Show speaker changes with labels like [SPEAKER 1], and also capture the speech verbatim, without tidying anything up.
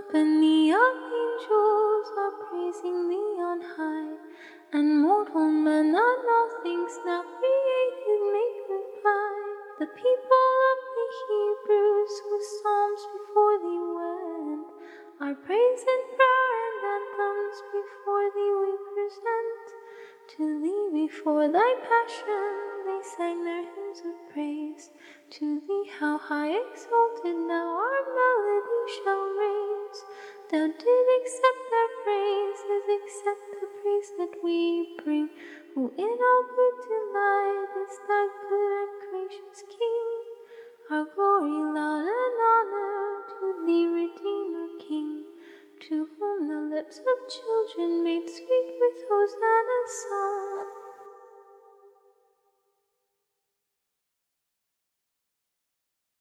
[SPEAKER 1] company of angels are praising thee on high, and mortal men on all things now created make reply. The people of the Hebrews with psalms before thee went, our praise and prayer and anthems before thee we present. To thee before thy passion they sang their hymns of praise. To thee how high exalted now our melody shall raise. Thou did accept their praises, accept the praise that we bring, who in all good delight is thy good and gracious King. Our glory, loud and honor to thee, Redeemer King, to whom the lips of children made sweet with Hosanna's song.